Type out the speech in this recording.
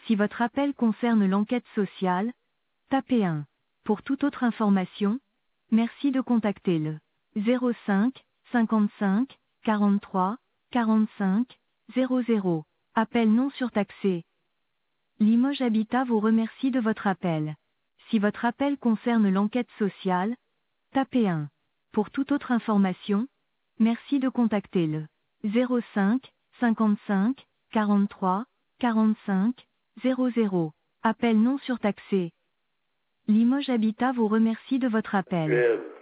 Si votre appel concerne l'enquête sociale, tapez 1. Pour toute autre information, merci de contacter le 05 55 43 45 00. Appel non surtaxé. Limoges Habitat vous remercie de votre appel. Si votre appel concerne l'enquête sociale, tapez 1. Pour toute autre information, merci de contacter le 05 55 43 45 00. Appel non surtaxé. Limoges Habitat vous remercie de votre appel.